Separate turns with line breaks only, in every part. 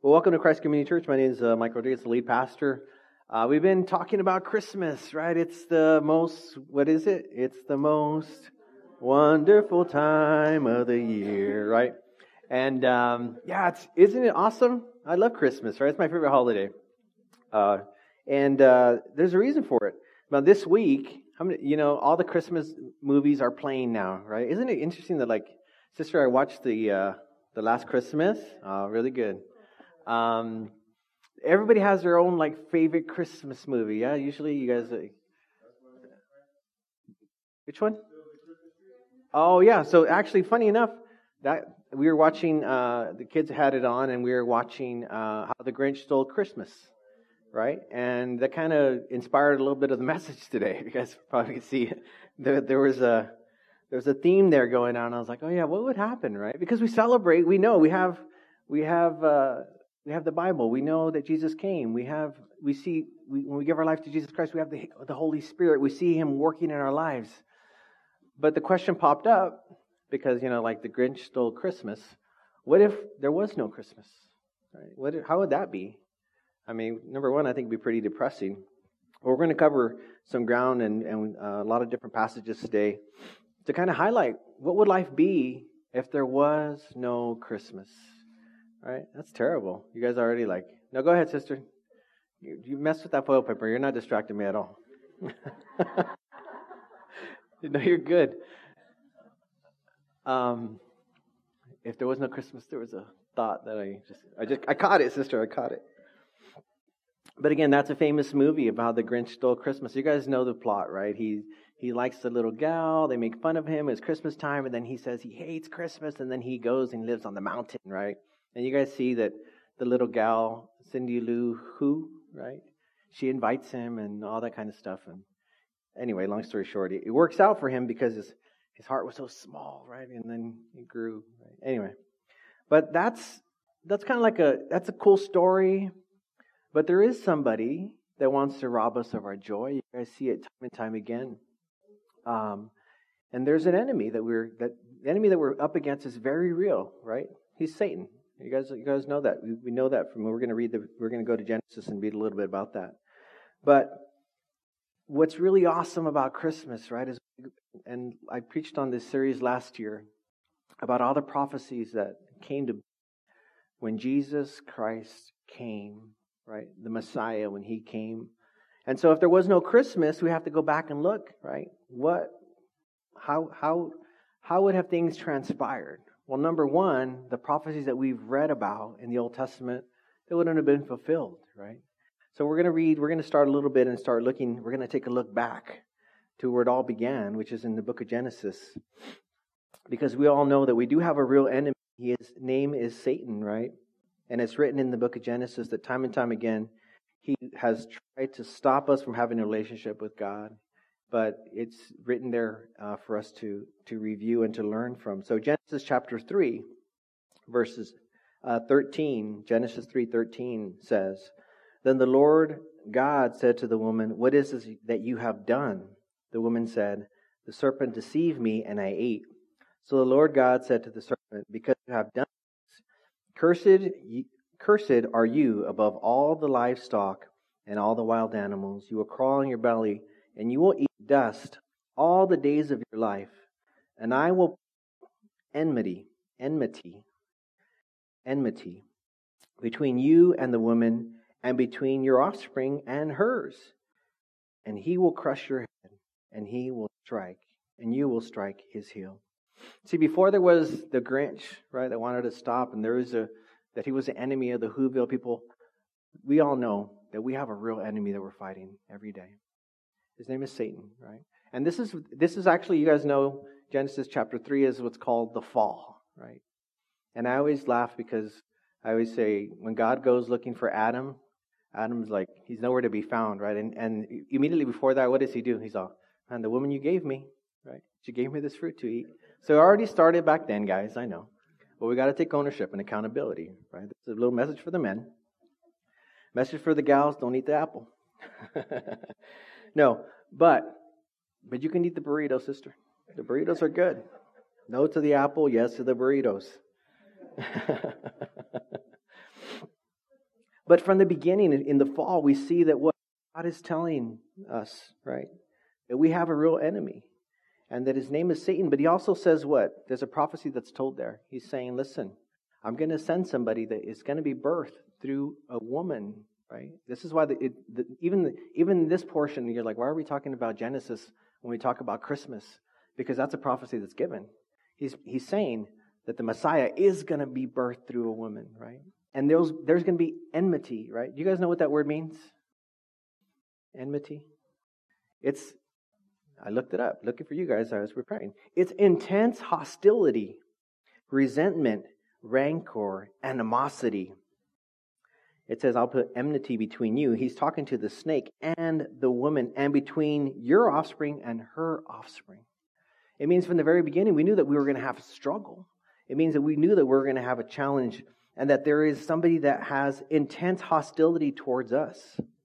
Well, welcome to Christ Community Church. My name is Mike Rodriguez, the lead pastor. We've been talking about Christmas, right? It's the most, what is it? It's the most wonderful time of the year, right? And isn't it awesome? I love Christmas, right? It's my favorite holiday. There's a reason for it. Now, this week, all the Christmas movies are playing now, right? Isn't it interesting that, sister, I watched the Last Christmas. Really good. Everybody has their own favorite Christmas movie. Yeah, usually you guys. Which one? Oh yeah. So actually, funny enough, that we were watching. The kids had it on, and we were watching How the Grinch Stole Christmas, right? And that kind of inspired a little bit of the message today. You guys probably can see there was a theme there going on. I was like, oh yeah, what would happen, right? Because we celebrate. We know we have the Bible. We know that Jesus came. When we give our life to Jesus Christ, we have the Holy Spirit. We see Him working in our lives. But the question popped up because, the Grinch stole Christmas. What if there was no Christmas? Right? How would that be? I mean, number one, I think it'd be pretty depressing. We're going to cover some ground and a lot of different passages today to kind of highlight what would life be if there was no Christmas. Right? That's terrible. You guys already no, go ahead, sister. You messed with that foil paper. You're not distracting me at all. No, you're good. If there was no Christmas, there was a thought that I caught it, sister. I caught it. But again, that's a famous movie about the Grinch stole Christmas. You guys know the plot, right? He likes the little gal. They make fun of him. It's Christmas time, and then he says he hates Christmas, and then he goes and lives on the mountain, right? And you guys see that the little gal, Cindy Lou Who, right? She invites him and all that kind of stuff. And anyway, long story short, it works out for him because his heart was so small, right? And then it grew. Right? Anyway, but that's kind of that's a cool story. But there is somebody that wants to rob us of our joy. You guys see it time and time again. And there's an enemy the enemy that we're up against is very real, right? He's Satan. You guys know that. We know that from we're going to go to Genesis and read a little bit about that. But what's really awesome about Christmas, right, and I preached on this series last year about all the prophecies that came to when Jesus Christ came, right? The Messiah, when He came. And so if there was no Christmas, we have to go back and look, right? How would have things transpired? Well, number one, the prophecies that we've read about in the Old Testament, they wouldn't have been fulfilled, right? So we're going to start a little bit and start looking, we're going to take a look back to where it all began, which is in the book of Genesis. Because we all know that we do have a real enemy. His name is Satan, right? And it's written in the book of Genesis that time and time again, he has tried to stop us from having a relationship with God. But it's written there for us to review and to learn from. So Genesis chapter 3, verses 13, Genesis 3:13 says, Then the Lord God said to the woman, What is this that you have done? The woman said, The serpent deceived me, and I ate. So the Lord God said to the serpent, Because you have done this, cursed are you above all the livestock and all the wild animals. You will crawl on your belly, and you will eat dust all the days of your life. And I will enmity between you and the woman, and between your offspring and hers. And he will crush your head, and you will strike his heel. See, before there was the Grinch, right, that wanted to stop, and that he was the enemy of the Whoville people, we all know that we have a real enemy that we're fighting every day. His name is Satan, right? And this is actually, you guys know, Genesis chapter 3 is what's called the fall, right? And I always laugh because I always say, when God goes looking for Adam, Adam's he's nowhere to be found, right? And immediately before that, what does he do? He's all, and the woman you gave me, right? She gave me this fruit to eat. So it already started back then, guys, I know. But we got to take ownership and accountability, right? That's a little message for the men. Message for the gals, don't eat the apple. No, but you can eat the burrito, sister. The burritos are good. No to the apple, yes to the burritos. But from the beginning, in the fall, we see that what God is telling us, right? That we have a real enemy. And that his name is Satan. But he also says what? There's a prophecy that's told there. He's saying, listen, I'm going to send somebody that is going to be birthed through a woman, right? This is why even this portion, you're like, why are we talking about Genesis when we talk about Christmas? Because that's a prophecy that's given. He's saying that the Messiah is going to be birthed through a woman, right? And there's going to be enmity, right? Do you guys know what that word means? Enmity? I looked it up, looking for you guys as I was preparing. It's intense hostility, resentment, rancor, animosity. It says, I'll put enmity between you. He's talking to the snake and the woman, and between your offspring and her offspring. It means from the very beginning, we knew that we were going to have a struggle. It means that we knew that we were going to have a challenge, and that there is somebody that has intense hostility towards us.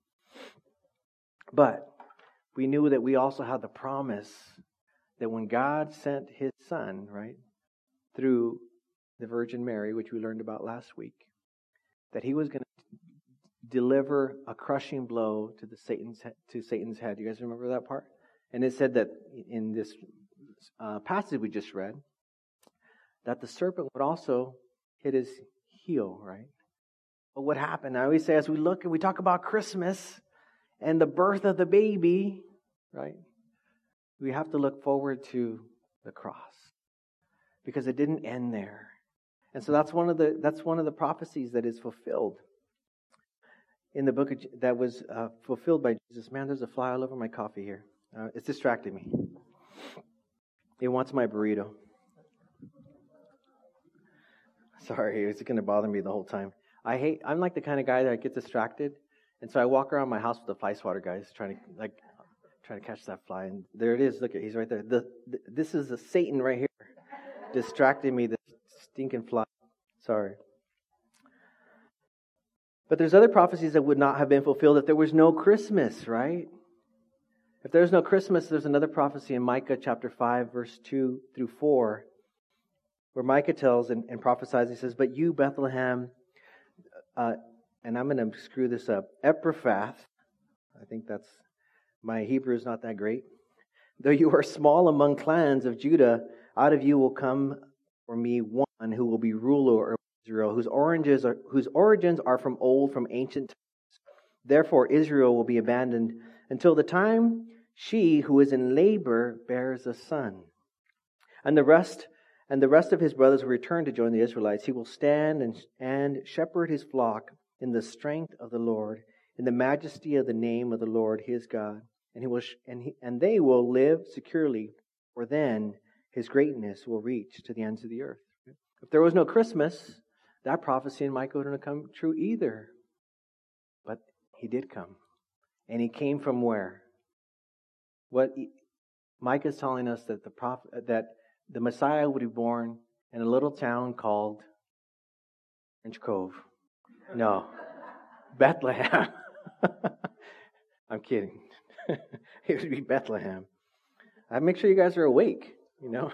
But we knew that we also had the promise that when God sent his son, right, through the Virgin Mary, which we learned about last week, that he was going to deliver a crushing blow to Satan's head. You guys remember that part? And it said that in this passage we just read, that the serpent would also hit his heel, right? But what happened? I always say, as we look and we talk about Christmas and the birth of the baby, right? We have to look forward to the cross, because it didn't end there. And so that's one of the prophecies that is fulfilled in the book that was fulfilled by Jesus. Man, there's a fly all over my coffee here. It's distracting me. It wants my burrito. Sorry, it's going to bother me the whole time. I'm like the kind of guy that gets distracted, and so I walk around my house with a fly swatter, guys, trying to catch that fly. And there it is. Look, he's right there. This is the Satan right here, distracting me. The stinking fly. Sorry. But there's other prophecies that would not have been fulfilled if there was no Christmas, right? If there's no Christmas, there's another prophecy in Micah chapter 5, verse 2 through 4, where Micah tells and prophesies. He says, but you, Bethlehem, and I'm going to screw this up, Ephrathah, I think that's, my Hebrew is not that great. Though you are small among clans of Judah, out of you will come for me one who will be ruler of Israel, whose origins are from ancient times. Therefore Israel will be abandoned until the time she who is in labor bears a son. And the rest of his brothers will return to join the Israelites. He will stand and shepherd his flock in the strength of the Lord, in the majesty of the name of the Lord his God. And they will live securely, for then his greatness will reach to the ends of the earth. If there was no Christmas, that prophecy in Micah wouldn't have come true either. But he did come. And he came from where? Micah is telling us that the Messiah would be born in a little town called French Cove. No, Bethlehem. I'm kidding. It would be Bethlehem. I make sure you guys are awake, you know.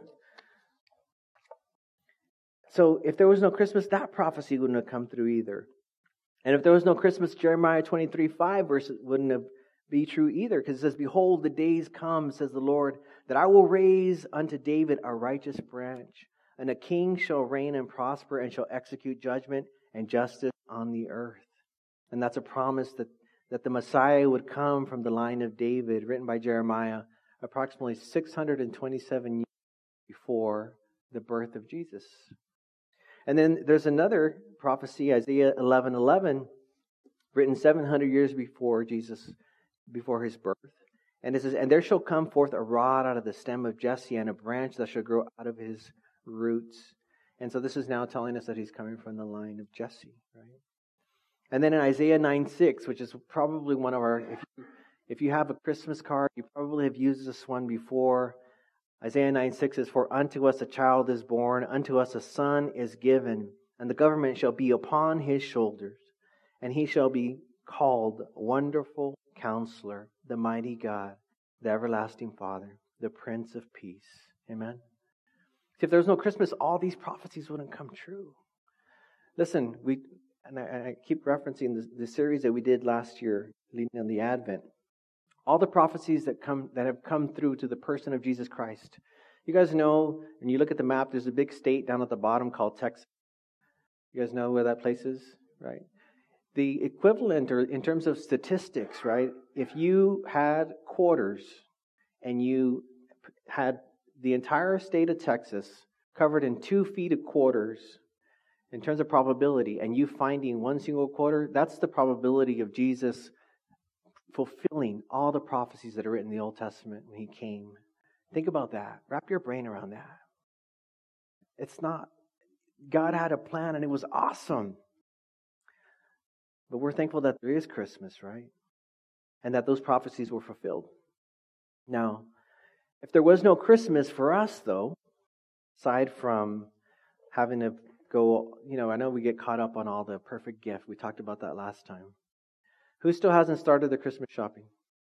So if there was no Christmas, that prophecy wouldn't have come through either. And if there was no Christmas, Jeremiah 23:5 verse wouldn't have be true either, because it says, behold, the days come, says the Lord, that I will raise unto David a righteous branch, and a king shall reign and prosper, and shall execute judgment and justice on the earth. And that's a promise that the Messiah would come from the line of David, written by Jeremiah approximately 627 years before the birth of Jesus. And then there's another prophecy, Isaiah 11:11, written 700 years before his birth. And it says, and there shall come forth a rod out of the stem of Jesse, and a branch that shall grow out of his roots. And so this is now telling us that he's coming from the line of Jesse, right? And then in Isaiah 9:6, which is probably one of our, if you have a Christmas card, you probably have used this one before. Isaiah 9:6 says, for unto us a child is born, unto us a son is given, and the government shall be upon his shoulders, and he shall be called Wonderful Counselor, the Mighty God, the Everlasting Father, the Prince of Peace. Amen. If there was no Christmas, all these prophecies wouldn't come true. Listen, and I keep referencing the series that we did last year, leading on the Advent. All the prophecies that have come through to the person of Jesus Christ. You guys know, and you look at the map, there's a big state down at the bottom called Texas. You guys know where that place is, right? The equivalent, or in terms of statistics, right? If you had quarters and you had the entire state of Texas covered in 2 feet of quarters, in terms of probability, and you finding one single quarter, that's the probability of Jesus fulfilling all the prophecies that are written in the Old Testament when He came. Think about that. Wrap your brain around that. It's not. God had a plan and it was awesome. But we're thankful that there is Christmas, right? And that those prophecies were fulfilled. Now, if there was no Christmas for us, though, aside from having to go, I know we get caught up on all the perfect gift. We talked about that last time. Who still hasn't started the Christmas shopping?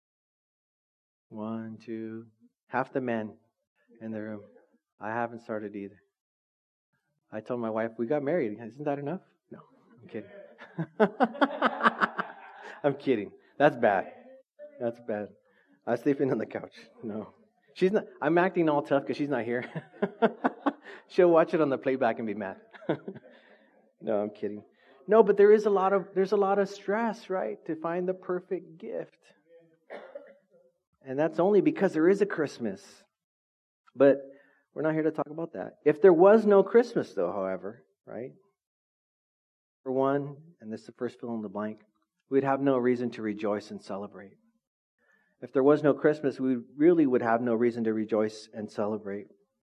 1, 2, half the men in the room. I haven't started either. I told my wife, we got married. Isn't that enough? No, I'm kidding. I'm kidding. That's bad. That's bad. I was sleeping on the couch. No. She's not. I'm acting all tough because she's not here. She'll watch it on the playback and be mad. No, I'm kidding. No, but there's a lot of stress, right, to find the perfect gift. And that's only because there is a Christmas. But we're not here to talk about that. If there was no Christmas, though, however, right? For one, and this is the first fill in the blank, we'd have no reason to rejoice and celebrate. If there was no Christmas, we really would have no reason to rejoice and celebrate.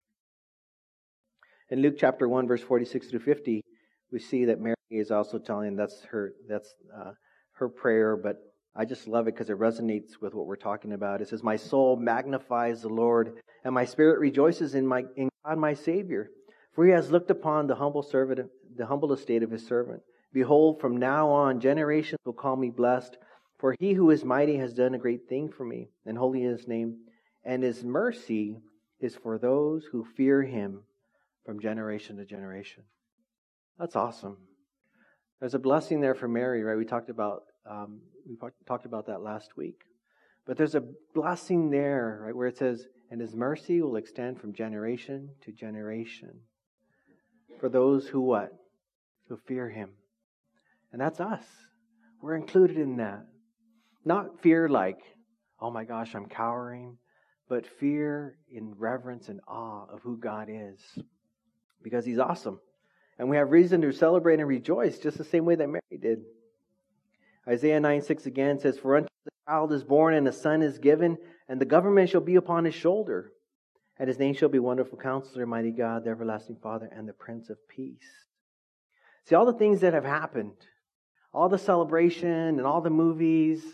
In Luke chapter 1, verse 46 through 50, we see that Mary is also telling that's her prayer, but I just love it because it resonates with what we're talking about. It says, "My soul magnifies the Lord, and my spirit rejoices in God my Savior, for He has looked upon the humble estate of His servant. Behold, from now on generations will call me blessed, for He who is mighty has done a great thing for me, and holy is His name, and His mercy is for those who fear Him from generation to generation." That's awesome. There's a blessing there for Mary, right? We talked about that last week. But there's a blessing there, right, where it says, "And His mercy will extend from generation to generation for those who what? Who fear Him." And that's us. We're included in that. Not fear like, oh my gosh, I'm cowering, but fear in reverence and awe of who God is. Because He's awesome. And we have reason to celebrate and rejoice just the same way that Mary did. Isaiah 9:6 again says, "For unto the child is born, and a son is given, and the government shall be upon His shoulder. And His name shall be Wonderful Counselor, Mighty God, the Everlasting Father, and the Prince of Peace." See, all the things that have happened, all the celebration and all the movies,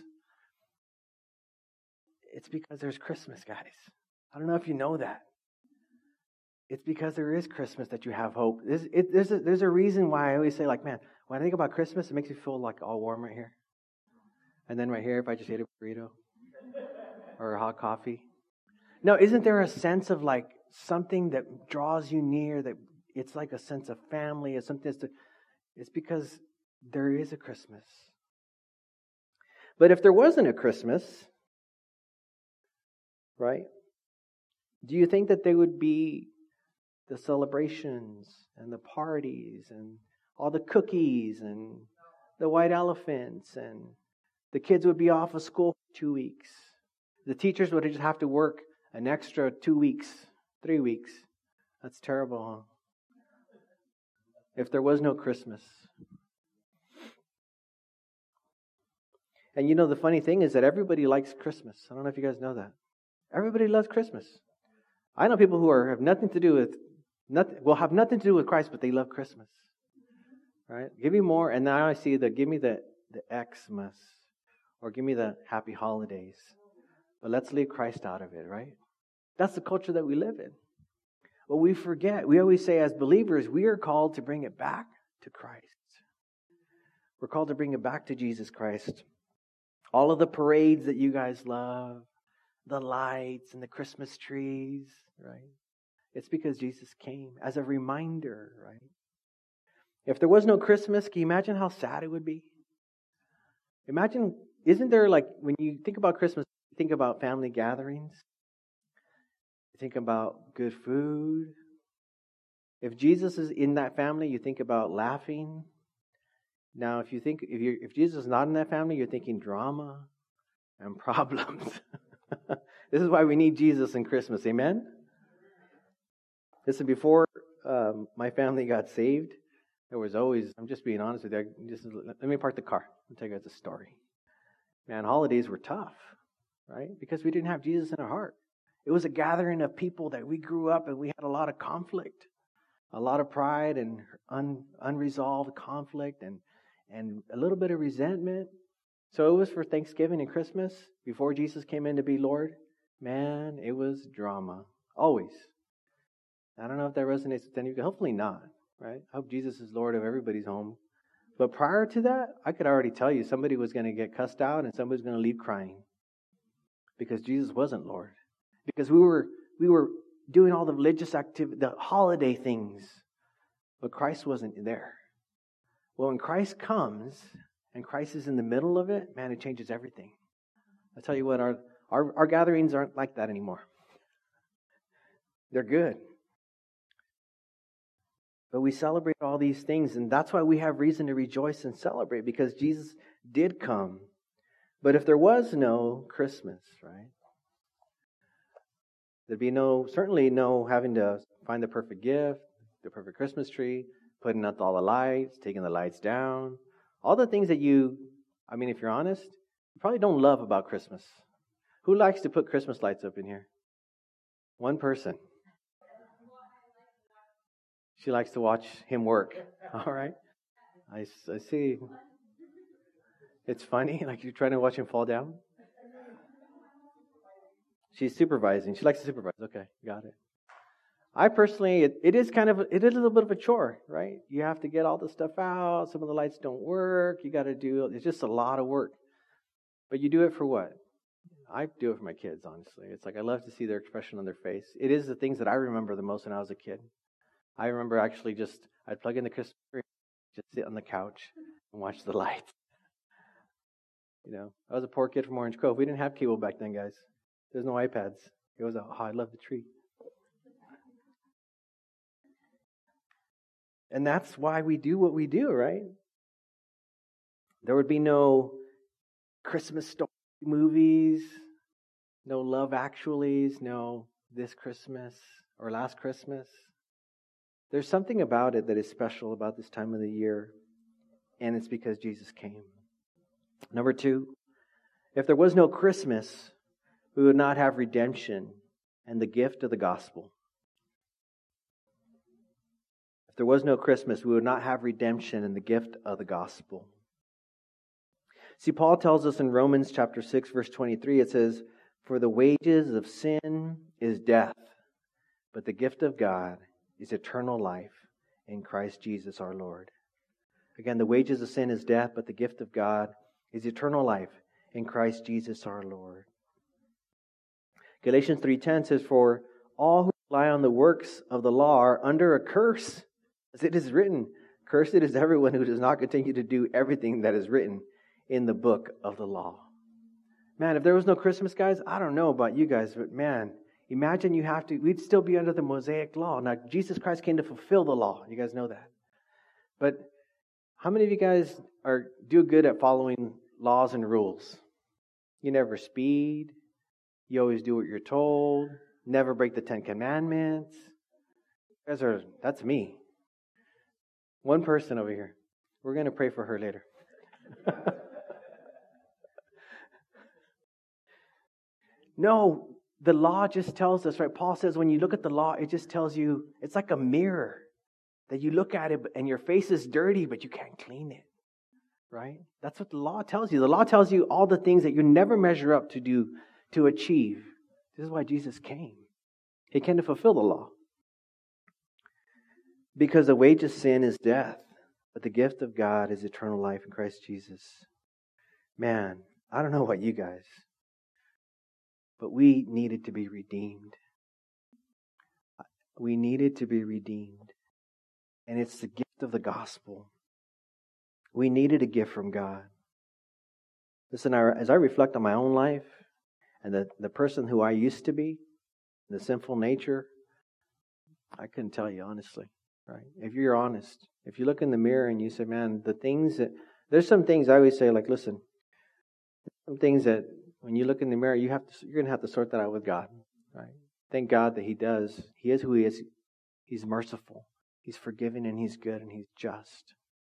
it's because there's Christmas, guys. I don't know if you know that. It's because there is Christmas that you have hope. There's a reason why I always say, like, man, when I think about Christmas, it makes me feel like all warm right here. And then right here, if I just ate a burrito or a hot coffee. No, isn't there a sense of like something that draws you near, that it's like a sense of family, it's something it's because there is a Christmas. But if there wasn't a Christmas, right, do you think that there would be the celebrations and the parties and all the cookies and the white elephants, and the kids would be off of school for 2 weeks? The teachers would just have to work an extra 2 weeks, 3 weeks. That's terrible, huh? If there was no Christmas. And you know, the funny thing is that everybody likes Christmas. I don't know if you guys know that. Everybody loves Christmas. I know people who have nothing to do with Christ, but they love Christmas. Right? Give me more, and now I see give me the Xmas, or give me the happy holidays. But let's leave Christ out of it, right? That's the culture that we live in. But we forget. We always say as believers, we are called to bring it back to Christ. We're called to bring it back to Jesus Christ. All of the parades that you guys love, the lights and the Christmas trees, right? It's because Jesus came as a reminder, right? If there was no Christmas, can you imagine how sad it would be? Imagine, isn't there like, when you think about Christmas, you think about family gatherings, you think about good food. If Jesus is in that family, you think about laughing. Now, if Jesus is not in that family, you're thinking drama and problems. This is why we need Jesus in Christmas. Amen? Listen, before my family got saved, there was always, I'm just being honest with you, let me park the car. I'll tell you guys a story. Man, holidays were tough, right? Because we didn't have Jesus in our heart. It was a gathering of people that we grew up and we had a lot of conflict, a lot of pride and unresolved conflict and a little bit of resentment. So it was for Thanksgiving and Christmas, before Jesus came in to be Lord. Man, it was drama. Always. I don't know if that resonates with any of you. Hopefully not, right? I hope Jesus is Lord of everybody's home. But prior to that, I could already tell you somebody was going to get cussed out and somebody was going to leave crying. Because Jesus wasn't Lord. Because we were doing all the religious activity, the holiday things. But Christ wasn't there. Well, when Christ comes and Christ is in the middle of it, man, it changes everything. I tell you what, our gatherings aren't like that anymore. They're good. But we celebrate all these things, and that's why we have reason to rejoice and celebrate, because Jesus did come. But if there was no Christmas, right? There'd be certainly no having to find the perfect gift, the perfect Christmas tree, putting up all the lights, taking the lights down. All the things that if you're honest, you probably don't love about Christmas. Who likes to put Christmas lights up in here? One person. She likes to watch him work. All right. I see. It's funny, like you're trying to watch him fall down. She's supervising. She likes to supervise. Okay, got it. I personally, it is a little bit of a chore, right? You have to get all the stuff out. Some of the lights don't work. You got to it's just a lot of work. But you do it for what? I do it for my kids, honestly. It's like I love to see their expression on their face. It is the things that I remember the most when I was a kid. I remember actually I'd plug in the Christmas tree, just sit on the couch and watch the lights. I was a poor kid from Orange Cove. We didn't have cable back then, guys. There's no iPads. It was I love the tree. And that's why we do what we do, right? There would be no Christmas story movies, no Love Actuallys, no This Christmas or Last Christmas. There's something about it that is special about this time of the year, and it's because Jesus came. Number 2, if there was no Christmas, we would not have redemption and the gift of the gospel. If there was no Christmas, we would not have redemption and the gift of the gospel. See, Paul tells us in Romans chapter 6, verse 23, it says, "For the wages of sin is death, but the gift of God is eternal life in Christ Jesus our Lord." Again, the wages of sin is death, but the gift of God is eternal life in Christ Jesus our Lord. Galatians 3:10 says, "For all who rely on the works of the law are under a curse. As it is written, cursed is everyone who does not continue to do everything that is written in the book of the law." Man, if there was no Christmas, guys, I don't know about you guys, but man, imagine we'd still be under the Mosaic law. Now, Jesus Christ came to fulfill the law. You guys know that. But how many of you guys do good at following laws and rules? You never speed. You always do what you're told. Never break the 10 Commandments. That's me. One person over here. We're going to pray for her later. No, the law just tells us, right? Paul says when you look at the law, it just tells you, it's like a mirror that you look at it and your face is dirty, but you can't clean it, right? That's what the law tells you. The law tells you all the things that you never measure up to achieve. This is why Jesus came. He came to fulfill the law. Because the wage of sin is death, but the gift of God is eternal life in Christ Jesus. Man, I don't know about you guys, but we needed to be redeemed. We needed to be redeemed. And it's the gift of the gospel. We needed a gift from God. Listen, as I reflect on my own life and the person who I used to be, the sinful nature, I couldn't tell you honestly, right? If you're honest, if you look in the mirror and you say, man, there's some things I always say, like, listen, some things that when you look in the mirror, you're going to have to sort that out with God, right? Thank God that He does. He is who He is. He's merciful. He's forgiving and He's good and He's just.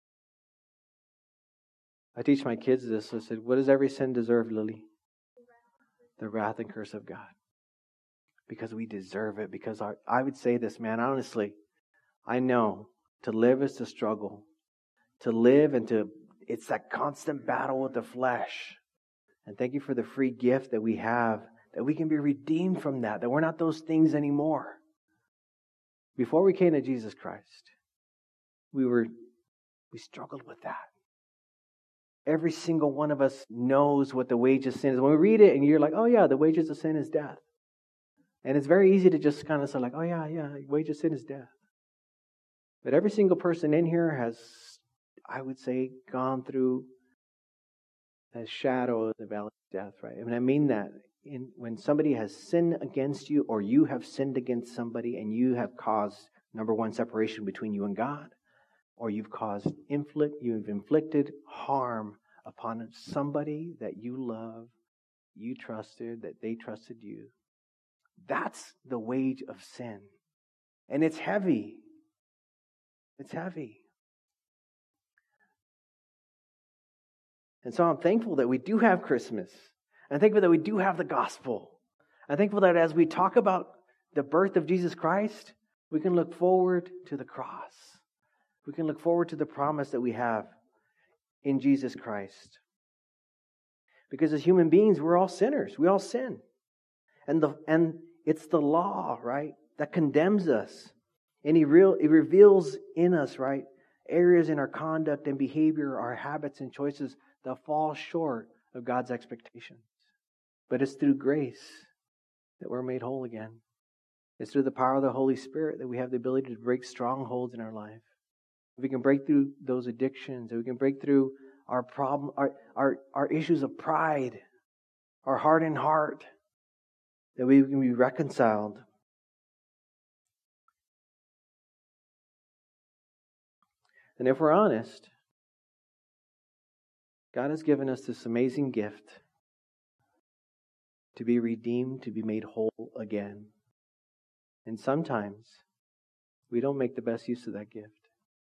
I teach my kids this. I said, what does every sin deserve, Lily? The wrath and curse of God. Because we deserve it. Because I would say this, man, honestly, I know to live is to struggle. To live it's that constant battle with the flesh. And thank you for the free gift that we have, that we can be redeemed from that we're not those things anymore. Before we came to Jesus Christ, we struggled with that. Every single one of us knows what the wages of sin is. When we read it and you're like, oh yeah, the wages of sin is death. And it's very easy to just kind of say like, oh yeah, wages of sin is death. But every single person in here has, I would say, gone through a shadow of the valley of death, right? And I mean that when somebody has sinned against you or you have sinned against somebody and you have caused, number one, separation between you and God, or you've inflicted harm upon somebody that you love, you trusted, that they trusted you. That's the wage of sin. And it's heavy. It's heavy. And so I'm thankful that we do have Christmas. I'm thankful that we do have the gospel. I'm thankful that as we talk about the birth of Jesus Christ, we can look forward to the cross. We can look forward to the promise that we have in Jesus Christ. Because as human beings, we're all sinners. We all sin. And it's the law, right, that condemns us. And it reveals in us, right, areas in our conduct and behavior, our habits and choices that fall short of God's expectations. But it's through grace that we're made whole again. It's through the power of the Holy Spirit that we have the ability to break strongholds in our life. If we can break through those addictions, if we can break through our problem, our issues of pride, our hardened heart, that we can be reconciled. And if we're honest, God has given us this amazing gift to be redeemed, to be made whole again. And sometimes we don't make the best use of that gift.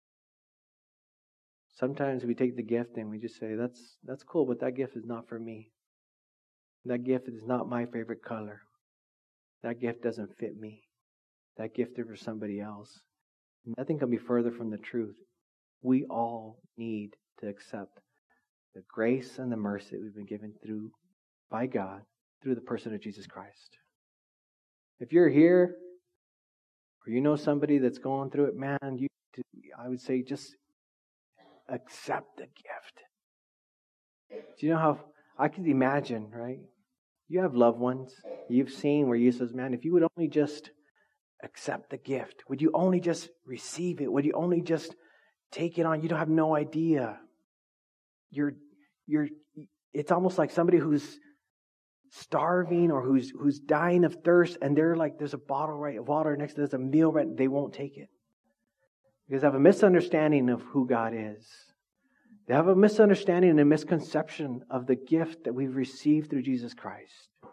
Sometimes we take the gift and we just say, that's cool, but that gift is not for me. That gift is not my favorite color. That gift doesn't fit me. That gift is for somebody else. Nothing can be further from the truth. We all need to accept the grace and the mercy that we've been given by God through the person of Jesus Christ. If you're here, or you know somebody that's going through it, man, I would say just accept the gift. Do you know how I can imagine, right? You have loved ones you've seen where you says, man, if you would only just accept the gift, would you only just receive it? Would you only just take it on? You don't have no idea. It's almost like somebody who's starving or who's dying of thirst, and they're like, there's a bottle of water next to there's a meal right, they won't take it. Because they have a misunderstanding of who God is. They have a misunderstanding and a misconception of the gift that we've received through Jesus Christ.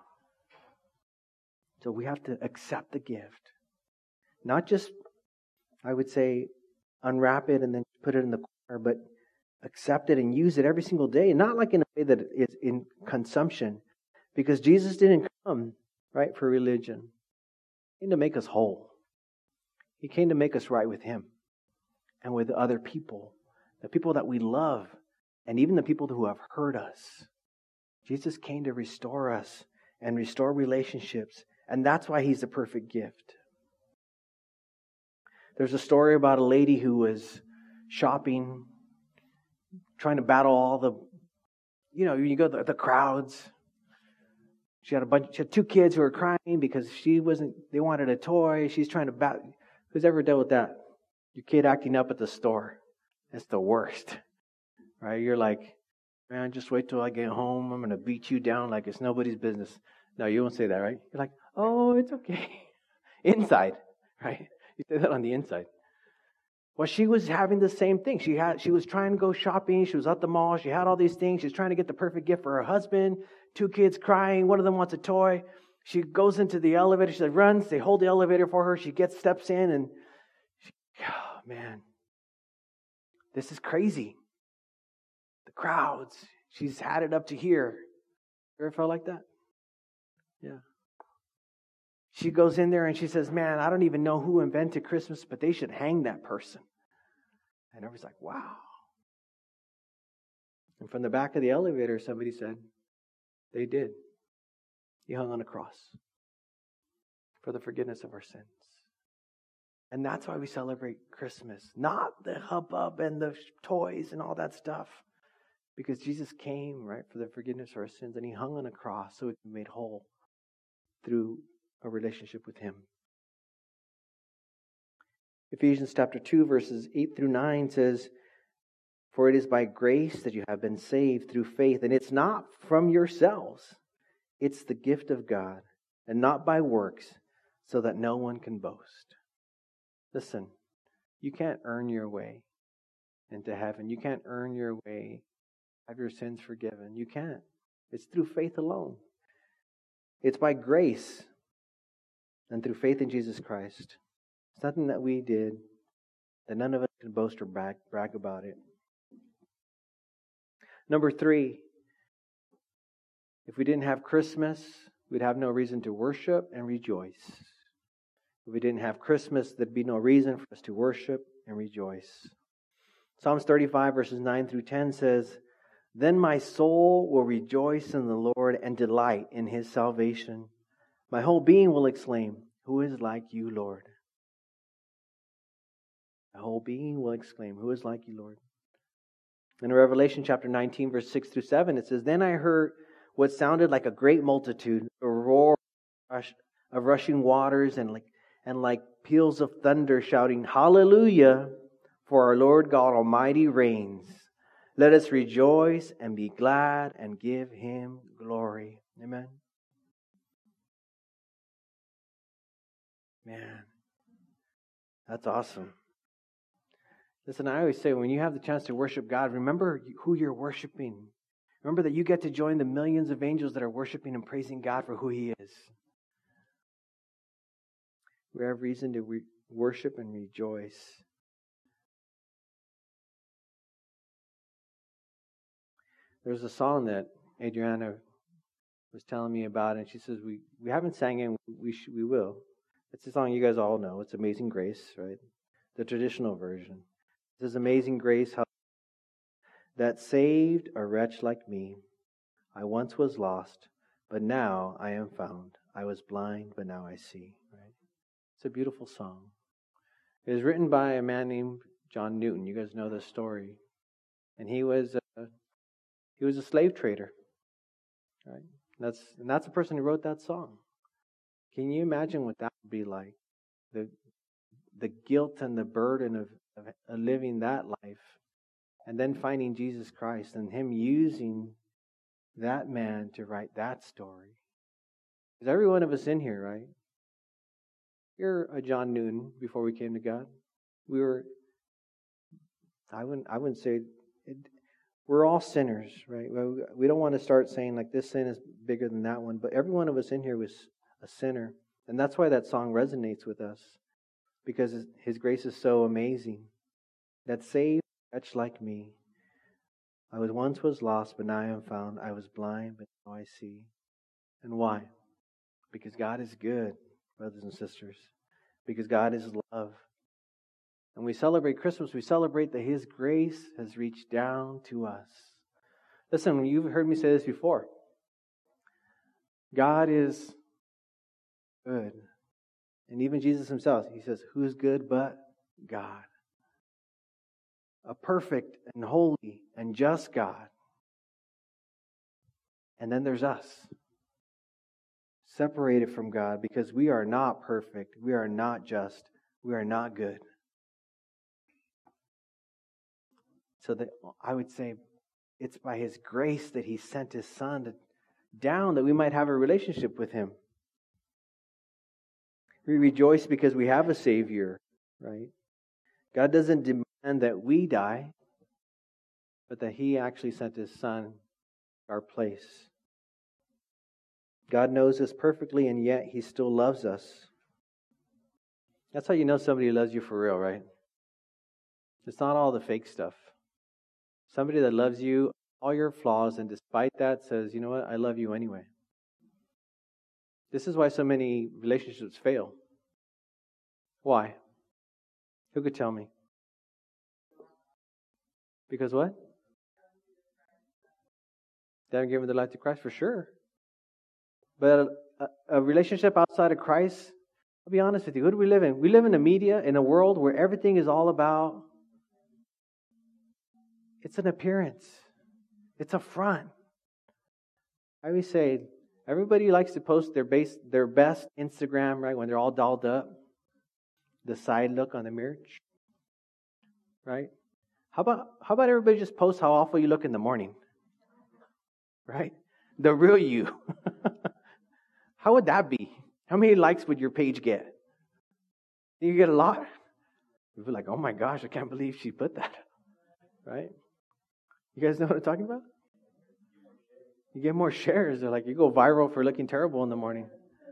So we have to accept the gift. Not just, I would say, unwrap it and then put it in the corner, but accept it and use it every single day. And not like in a way that is in consumption. Because Jesus didn't come, right, for religion. He came to make us whole. He came to make us right with Him and with other people. The people that we love, and even the people who have hurt us. Jesus came to restore us and restore relationships, and that's why He's the perfect gift. There's a story about a lady who was shopping, trying to battle all the, you go the crowds. She had 2 kids who were crying because they wanted a toy. She's trying to battle. Who's ever dealt with that? Your kid acting up at the store. It's the worst. Right? You're like, man, just wait till I get home. I'm going to beat you down like it's nobody's business. No, you won't say that, right? You're like, oh, it's okay. Inside, right? You say that on the inside. Well, she was having the same thing. She was trying to go shopping. She was at the mall. She had all these things. She's trying to get the perfect gift for her husband. 2 kids crying. One of them wants a toy. She goes into the elevator. She runs. They hold the elevator for her. She steps in, and oh, man, this is crazy. The crowds. She's had it up to here. You ever felt like that? Yeah. She goes in there and she says, man, I don't even know who invented Christmas, but they should hang that person. And everybody's like, wow. And from the back of the elevator, somebody said, they did. He hung on a cross for the forgiveness of our sins. And that's why we celebrate Christmas. Not the hubbub and the toys and all that stuff. Because Jesus came, right, for the forgiveness of our sins. And He hung on a cross so we can be made whole through a relationship with Him. Ephesians chapter 2 verses 8 through 9 says, for it is by grace that you have been saved through faith, and it's not from yourselves. It's the gift of God, and not by works, so that no one can boast. Listen, you can't earn your way into heaven. You can't earn your way, have your sins forgiven. You can't. It's through faith alone. It's by grace and through faith in Jesus Christ. It's nothing that we did, that none of us can boast or brag about it. Number 3, if we didn't have Christmas, we'd have no reason to worship and rejoice. If we didn't have Christmas, there'd be no reason for us to worship and rejoice. Psalms 35 verses 9 through 10 says, then my soul will rejoice in the Lord and delight in His salvation. My whole being will exclaim, who is like you, Lord? My whole being will exclaim, who is like you, Lord? In Revelation chapter 19, verse 6 through 7, it says, then I heard what sounded like a great multitude, a roar of rushing waters, and like peals of thunder shouting, hallelujah, for our Lord God Almighty reigns. Let us rejoice and be glad and give Him glory. Amen. Man, that's awesome. Listen, I always say when you have the chance to worship God, remember who you're worshiping. Remember that you get to join the millions of angels that are worshiping and praising God for who He is. We have reason to worship and rejoice. There's a song that Adriana was telling me about, and she says, we haven't sang it, we will. It's a song you guys all know. It's Amazing Grace, right? The traditional version. It says, Amazing Grace, how that saved a wretch like me. I once was lost, but now I am found. I was blind, but now I see. Right? It's a beautiful song. It was written by a man named John Newton. You guys know this story. And he was a slave trader. Right? That's the person who wrote that song. Can you imagine what that would be like? The guilt and the burden of living that life, and then finding Jesus Christ and Him using that man to write that story. Because every one of us in here, right? You're a John Newton before we came to God. I wouldn't say it, we're all sinners, right? We don't want to start saying like this sin is bigger than that one, but every one of us in here was a sinner. And that's why that song resonates with us, because His grace is so amazing. That saved a wretch like me. I once was lost, but now I am found. I was blind, but now I see. And why? Because God is good, brothers and sisters. Because God is love. And we celebrate Christmas, we celebrate that His grace has reached down to us. Listen, you've heard me say this before. God is good. And even Jesus Himself, He says, who's good but God? A perfect and holy and just God. And then there's us, separated from God because we are not perfect, we are not just, we are not good. So that I would say it's by His grace that He sent His Son down that we might have a relationship with Him. We rejoice because we have a Savior, right? God doesn't demand that we die, but that He actually sent His Son in our place. God knows us perfectly, and yet He still loves us. That's how you know somebody loves you for real, right? It's not all the fake stuff. Somebody that loves you, all your flaws, and despite that says, you know what, I love you anyway. This is why so many relationships fail. Why? Who could tell me? Because what? They haven't given their life to Christ, for sure. But a relationship outside of Christ, I'll be honest with you, who do we live in? We live in a media, in a world where everything is all about, it's an appearance. It's a front. I always say, everybody likes to post their best Instagram, right, when they're all dolled up. The side look on the mirror. Right? How about everybody just post how awful you look in the morning? Right? The real you. How would that be? How many likes would your page get? You get a lot? You'd be like, oh my gosh, I can't believe she put that. Right? You guys know what I'm talking about? You get more shares. They're like, you go viral for looking terrible in the morning.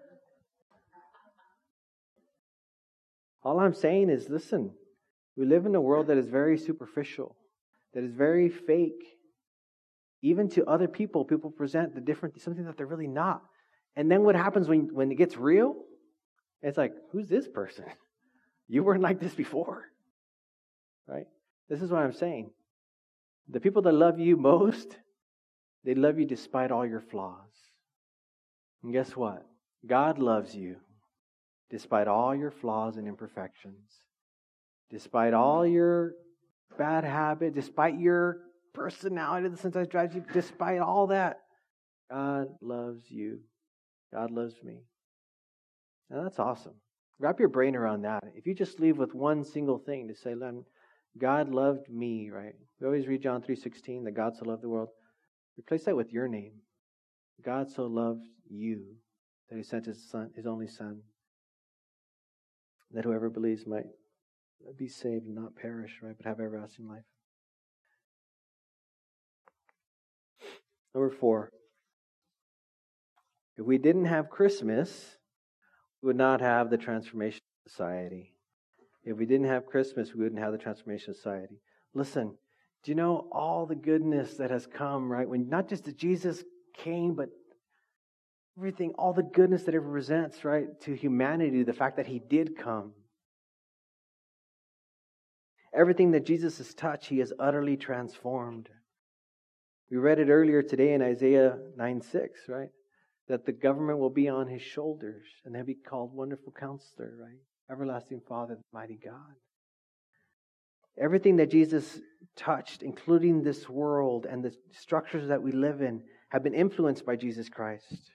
All I'm saying is, listen, we live in a world that is very superficial, that is very fake. Even to other people, people present the different, something that they're really not. And then what happens when it gets real? It's like, who's this person? You weren't like this before. Right? This is what I'm saying. The people that love you most, they love you despite all your flaws. And guess what? God loves you despite all your flaws and imperfections. Despite all your bad habits, despite your personality that sometimes drives you, despite all that, God loves you. God loves me. And that's awesome. Wrap your brain around that. If you just leave with one single thing to say, God loved me, right? We always read John 3:16, that God so loved the world. Replace that with your name. God so loved you that He sent His Son, His only Son, that whoever believes might be saved and not perish, right, but have everlasting life. Number 4. If we didn't have Christmas, we would not have the transformation of society. If we didn't have Christmas, we wouldn't have the transformation of society. Listen, do you know all the goodness that has come, right? When not just that Jesus came, but everything, all the goodness that it represents, right, to humanity, the fact that He did come. Everything that Jesus has touched, He has utterly transformed. We read it earlier today in Isaiah 9:6, right? That the government will be on His shoulders, and they'll be called Wonderful Counselor, right? Everlasting Father, Mighty God. Everything that Jesus touched, including this world and the structures that we live in, have been influenced by Jesus Christ.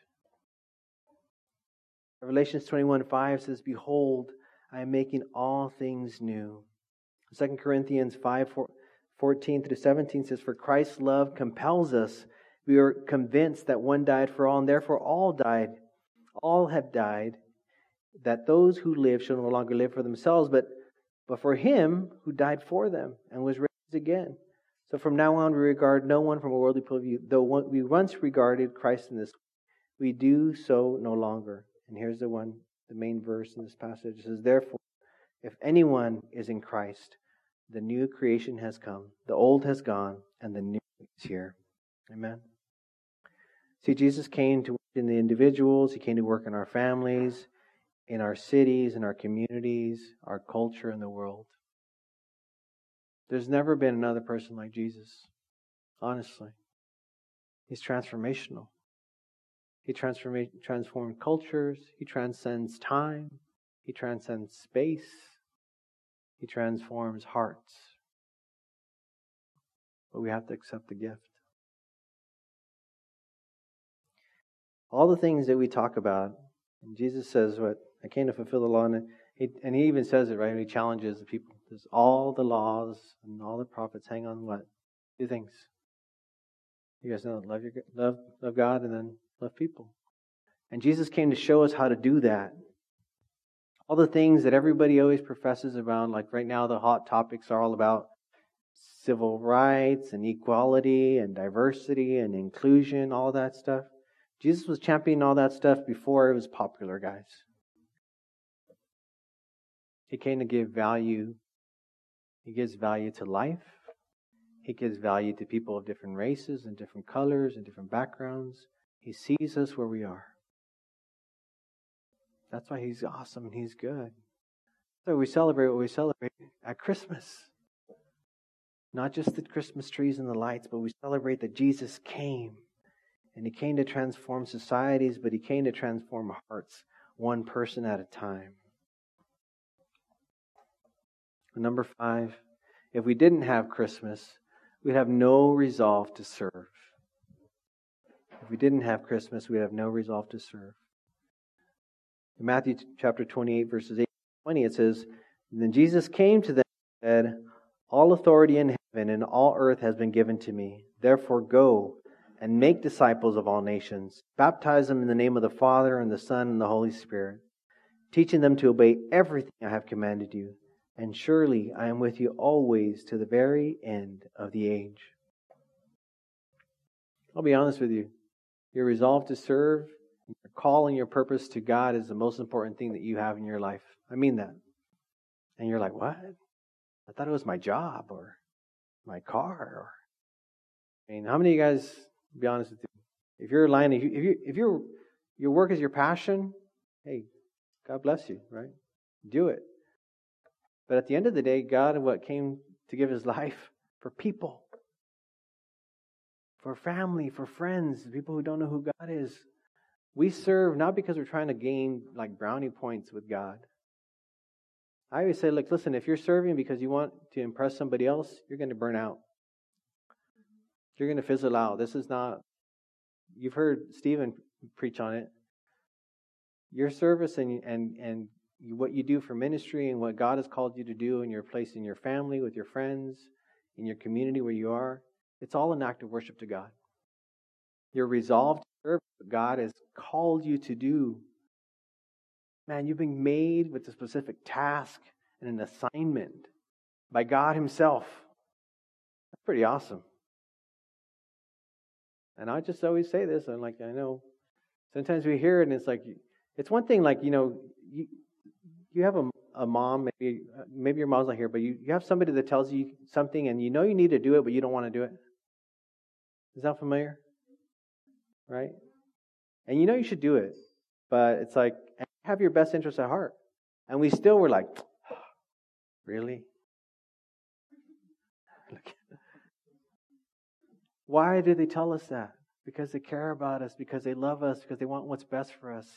Revelations 21:5 says, behold, I am making all things new. 2 Corinthians 5:14-17 says, for Christ's love compels us. We are convinced that one died for all, and therefore all died. All have died, that those who live shall no longer live for themselves, but for Him who died for them and was raised again. So from now on, we regard no one from a worldly point of view. Though we once regarded Christ in this way, we do so no longer. And here's the main verse in this passage. It says, therefore, if anyone is in Christ, the new creation has come. The old has gone, and the new is here. Amen. See, Jesus came to work in the individuals. He came to work in our families, in our cities, in our communities, our culture, and the world. There's never been another person like Jesus. Honestly. He's transformational. He transformed cultures. He transcends time. He transcends space. He transforms hearts. But we have to accept the gift. All the things that we talk about, and Jesus says, what? I came to fulfill the law. And he even says it, right? He challenges the people. There's all the laws and all the prophets hang on what? Two things. You guys know, love God and then love people. And Jesus came to show us how to do that. All the things that everybody always professes about, like right now the hot topics are all about civil rights and equality and diversity and inclusion, all that stuff. Jesus was championing all that stuff before it was popular, guys. He came to give value. He gives value to life. He gives value to people of different races and different colors and different backgrounds. He sees us where we are. That's why He's awesome and He's good. So we celebrate what we celebrate at Christmas. Not just the Christmas trees and the lights, but we celebrate that Jesus came. And He came to transform societies, but He came to transform hearts, one person at a time. Number 5, if we didn't have Christmas, we'd have no resolve to serve. If we didn't have Christmas, we'd have no resolve to serve. In Matthew chapter 28, verses 8 to 20, it says, Then Jesus came to them and said, All authority in heaven and all earth has been given to me. Therefore go and make disciples of all nations. Baptize them in the name of the Father and the Son and the Holy Spirit, teaching them to obey everything I have commanded you. And surely I am with you always to the very end of the age. I'll be honest with you. Your resolve to serve, your call and your purpose to God is the most important thing that you have in your life. I mean that. And you're like, what? I thought it was my job or my car. I mean, how many of you guys, to be honest with you, if you're lying, if your work is your passion, hey, God bless you, right? Do it. But at the end of the day, God came to give His life for people, for family, for friends, people who don't know who God is. We serve not because we're trying to gain like brownie points with God. I always say, like, listen, if you're serving because you want to impress somebody else, you're going to burn out. You're going to fizzle out. This is not, you've heard Stephen preach on it. Your service and what you do for ministry and what God has called you to do in your place in your family, with your friends, in your community where you are, it's all an act of worship to God. You're resolved to serve what God has called you to do. Man, you've been made with a specific task and an assignment by God Himself. That's pretty awesome. And I just always say this, and I know sometimes we hear it and it's like, it's one thing like, you have a mom, maybe your mom's not here, but you have somebody that tells you something and you know you need to do it, but you don't want to do it. Is that familiar? Right? And you know you should do it, but it's like, have your best interests at heart. And we still were like, really? Why do they tell us that? Because they care about us, because they love us, because they want what's best for us.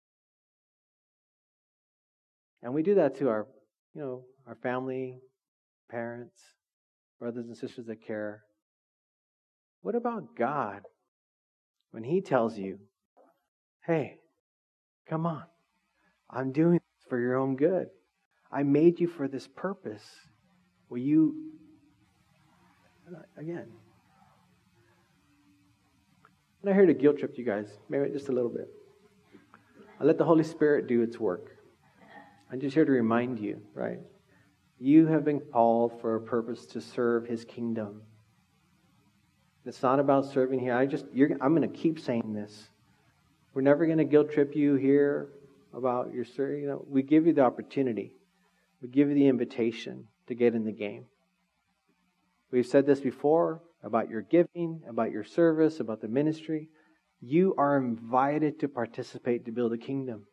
And we do that to our family, parents, brothers and sisters that care. What about God? When He tells you, hey, come on, I'm doing this for your own good. I made you for this purpose. Will you, again, I'm not here to guilt trip you guys, maybe just a little bit. I let the Holy Spirit do its work. I'm just here to remind you, right? You have been called for a purpose to serve His kingdom. It's not about serving here. I'm going to keep saying this. We're never going to guilt trip you here about your serving. We give you the opportunity. We give you the invitation to get in the game. We've said this before about your giving, about your service, about the ministry. You are invited to participate to build a kingdom.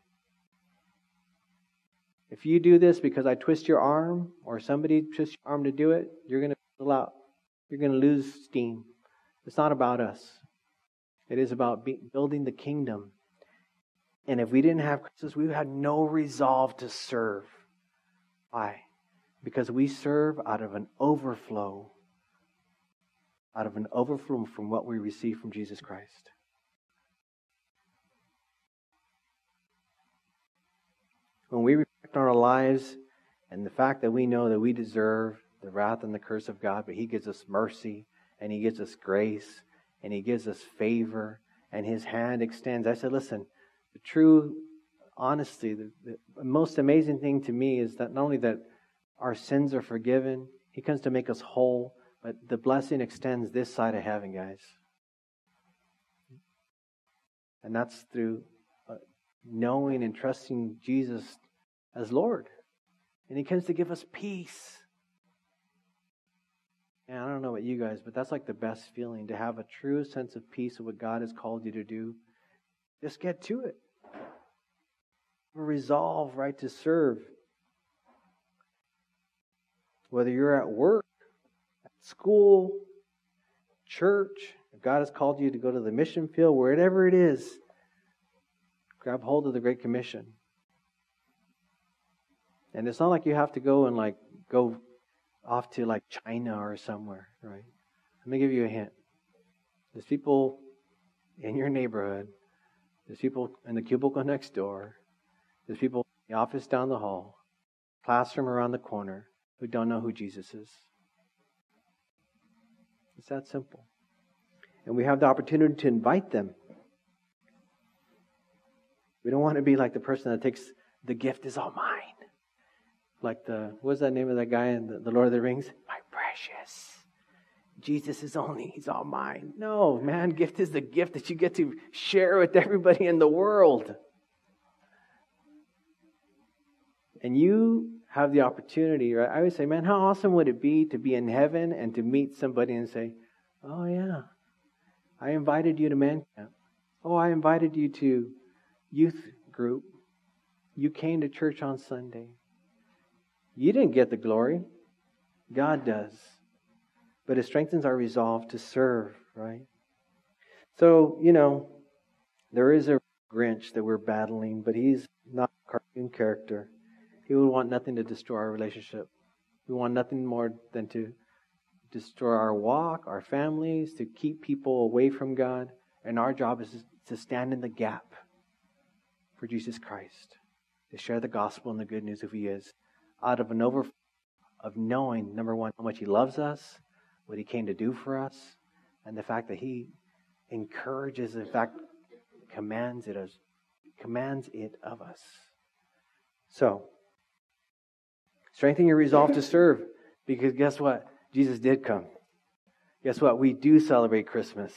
If you do this because I twist your arm or somebody twists your arm to do it, you're going to fizzle out. You're going to lose steam. It's not about us. It is about building the kingdom. And if we didn't have Christmas, we had no resolve to serve. Why? Because we serve out of an overflow. Out of an overflow from what we receive from Jesus Christ. When we reflect on our lives and the fact that we know that we deserve the wrath and the curse of God, but He gives us mercy and He gives us grace, and He gives us favor, and His hand extends. I said, listen, the true, honestly, the most amazing thing to me is that not only that our sins are forgiven, He comes to make us whole, but the blessing extends this side of heaven, guys. And that's through knowing and trusting Jesus as Lord. And He comes to give us peace. And I don't know about you guys, but that's like the best feeling, to have a true sense of peace of what God has called you to do. Just get to it. Resolve, right, to serve. Whether you're at work, at school, church, if God has called you to go to the mission field, wherever it is, grab hold of the Great Commission. And it's not like you have to go and go off to China or somewhere, right? Let me give you a hint. There's people in your neighborhood. There's people in the cubicle next door. There's people in the office down the hall, classroom around the corner, who don't know who Jesus is. It's that simple. And we have the opportunity to invite them. We don't want to be like the person that takes the gift is all mine. Like what's that name of that guy in the Lord of the Rings? My precious. Jesus is he's all mine. No, man, gift is the gift that you get to share with everybody in the world. And you have the opportunity, right? I always say, man, how awesome would it be to be in heaven and to meet somebody and say, oh yeah, I invited you to man camp. Oh, I invited you to youth group. You came to church on Sunday. You didn't get the glory. God does. But it strengthens our resolve to serve, right? So, there is a Grinch that we're battling, but he's not a cartoon character. He would want nothing to destroy our relationship. We want nothing more than to destroy our walk, our families, to keep people away from God. And our job is to stand in the gap for Jesus Christ, to share the gospel and the good news of who He is, out of an overflow of knowing, number one, how much He loves us, what He came to do for us, and the fact that He encourages, in fact, commands it of us. So, strengthen your resolve to serve, because guess what? Jesus did come. Guess what? We do celebrate Christmas.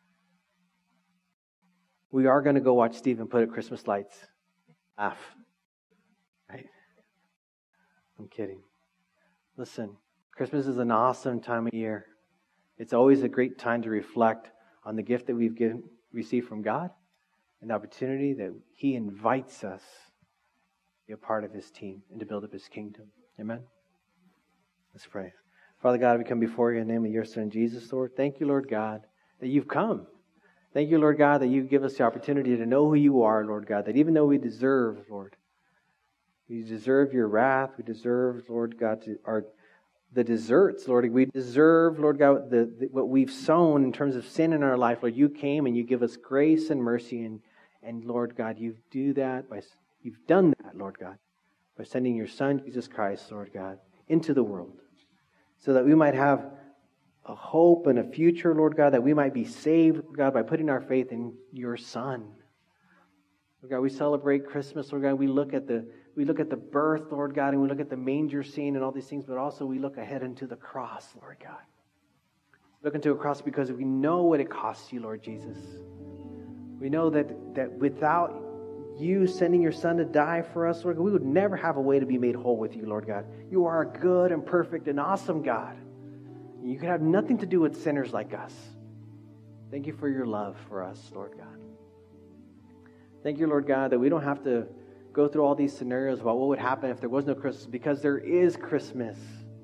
We are going to go watch Stephen put up Christmas lights. Laugh. Right? I'm kidding. Listen, Christmas is an awesome time of year. It's always a great time to reflect on the gift that we've received from God and the opportunity that He invites us to be a part of His team and to build up His kingdom. Amen? Let's pray. Father God, we come before You in the name of Your Son, Jesus, Lord. Thank You, Lord God, that You've come. Thank You, Lord God, that You give us the opportunity to know who You are, Lord God, that even though we deserve, Lord, we deserve Your wrath, we deserve, Lord God, the desserts, Lord. We deserve, Lord God, what we've sown in terms of sin in our life. Lord, You came and You give us grace and mercy, and Lord God, You've done that, Lord God, by sending Your Son, Jesus Christ, Lord God, into the world, so that we might have a hope and a future, Lord God, that we might be saved, God, by putting our faith in Your Son. Lord God, we celebrate Christmas, Lord God. We look at the birth, Lord God, and we look at the manger scene and all these things, but also we look ahead into the cross, Lord God. Look into a cross because we know what it costs You, Lord Jesus. We know that without You sending Your Son to die for us, Lord God, we would never have a way to be made whole with You, Lord God. You are a good and perfect and awesome God. You could have nothing to do with sinners like us. Thank You for Your love for us, Lord God. Thank You, Lord God, that we don't have to go through all these scenarios about what would happen if there was no Christmas, because there is Christmas.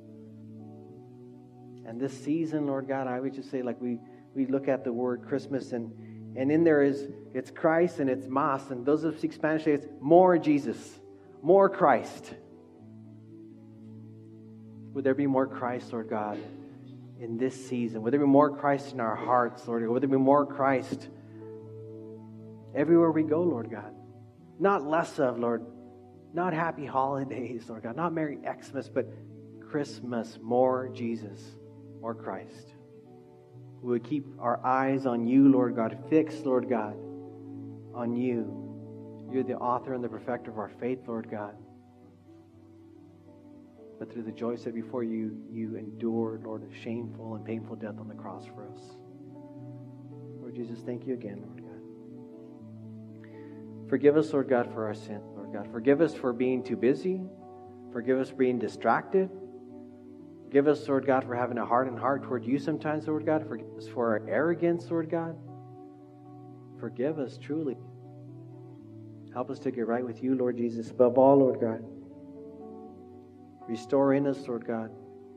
And this season, Lord God, I would just say, like we look at the word Christmas, and in there it's Christ and it's Mas, and those who speak Spanish say it's more Jesus, more Christ. Would there be more Christ, Lord God, in this season? Would there be more Christ in our hearts, Lord? Would there be more Christ everywhere we go, Lord God? Not less of, Lord. Not happy holidays, Lord God. Not Merry Xmas, but Christmas. More Jesus. More Christ. We would keep our eyes on you, Lord God, fixed, Lord God, on you. You're the author and the perfecter of our faith, Lord God. But through the joy set before you, you endured, Lord, a shameful and painful death on the cross for us. Lord Jesus, thank you again, Lord God. Forgive us, Lord God, for our sin, Lord God. Forgive us for being too busy. Forgive us for being distracted. Forgive us, Lord God, for having a hardened heart toward you sometimes, Lord God. Forgive us for our arrogance, Lord God. Forgive us truly. Help us to get right with you, Lord Jesus. Above all, Lord God, restore in us, Lord God,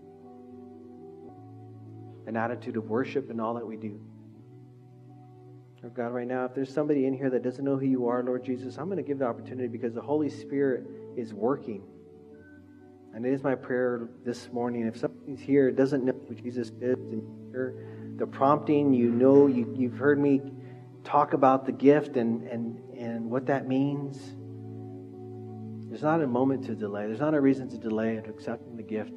an attitude of worship in all that we do. Lord God, right now, if there's somebody in here that doesn't know who you are, Lord Jesus, I'm going to give the opportunity because the Holy Spirit is working. And it is my prayer this morning, if somebody's here that doesn't know who Jesus is, and you hear the prompting, you've heard me talk about the gift and what that means. There's not a moment to delay. There's not a reason to delay in accepting the gift.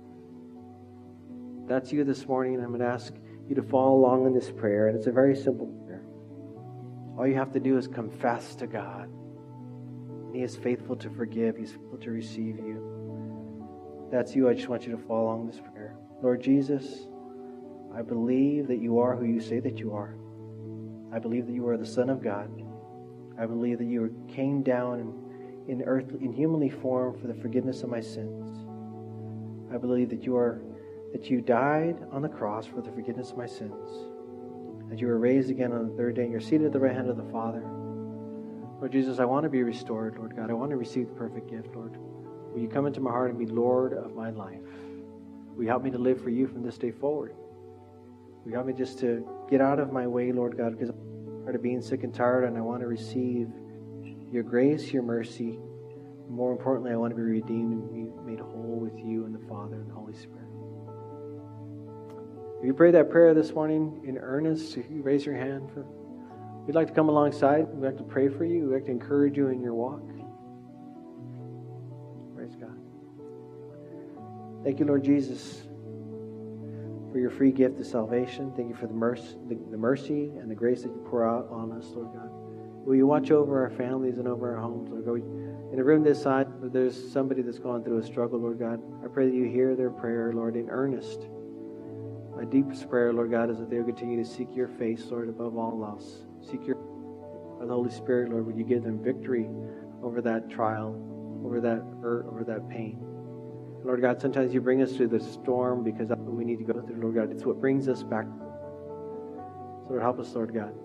If that's you this morning, I'm going to ask you to follow along in this prayer. And it's a very simple prayer. All you have to do is confess to God. And He is faithful to forgive. He's faithful to receive you. If that's you, I just want you to follow along this prayer. Lord Jesus, I believe that you are who you say that you are. I believe that you are the Son of God. I believe that you came down in earth, in humanly form for the forgiveness of my sins. I believe that you died on the cross for the forgiveness of my sins. That you were raised again on the third day and you're seated at the right hand of the Father. Lord Jesus, I want to be restored, Lord God. I want to receive the perfect gift, Lord. Will you come into my heart and be Lord of my life? Will you help me to live for you from this day forward? Will you help me just to get out of my way, Lord God, because I'm tired of being sick and tired and I want to receive your grace, your mercy. More importantly, I want to be redeemed and be made whole with you and the Father and the Holy Spirit. If you pray that prayer this morning in earnest, if you raise your hand, we'd like to come alongside. We'd like to pray for you. We'd like to encourage you in your walk. Praise God. Thank you, Lord Jesus, for your free gift of salvation. Thank you for the mercy and the grace that you pour out on us, Lord God. Will you watch over our families and over our homes, Lord God? In a room this side, there's somebody that's going through a struggle, Lord God. I pray that you hear their prayer, Lord, in earnest. My deepest prayer, Lord God, is that they'll continue to seek your face, Lord, above all else. Seek your by the Holy Spirit, Lord, would you give them victory over that trial, over that hurt, over that pain. Lord God, sometimes you bring us through the storm because that's what we need to go through, Lord God. It's what brings us back. So Lord, help us, Lord God.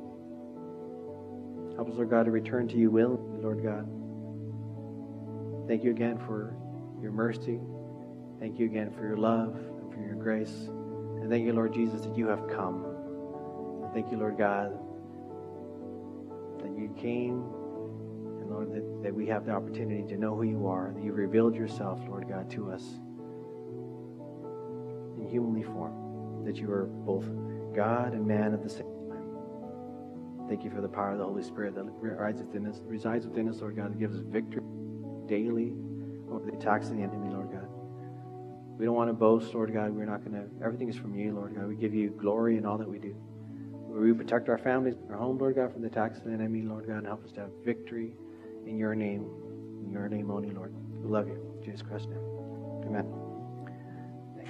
Help us, Lord God, to return to you willingly, Lord God. Thank you again for your mercy. Thank you again for your love and for your grace. And thank you, Lord Jesus, that you have come. And thank you, Lord God, that you came. And Lord, that we have the opportunity to know who you are. That you revealed yourself, Lord God, to us in humanly form. That you are both God and man at the same time. Thank you for the power of the Holy Spirit that resides within us, Lord God, that gives us victory daily over the attacks of the enemy, Lord God. We don't want to boast, Lord God. We're not going to. Everything is from you, Lord God. We give you glory in all that we do. We protect our families, our home, Lord God, from the attacks of the enemy, Lord God, and help us to have victory in your name only, Lord. We love you. In Jesus Christ's name. Amen.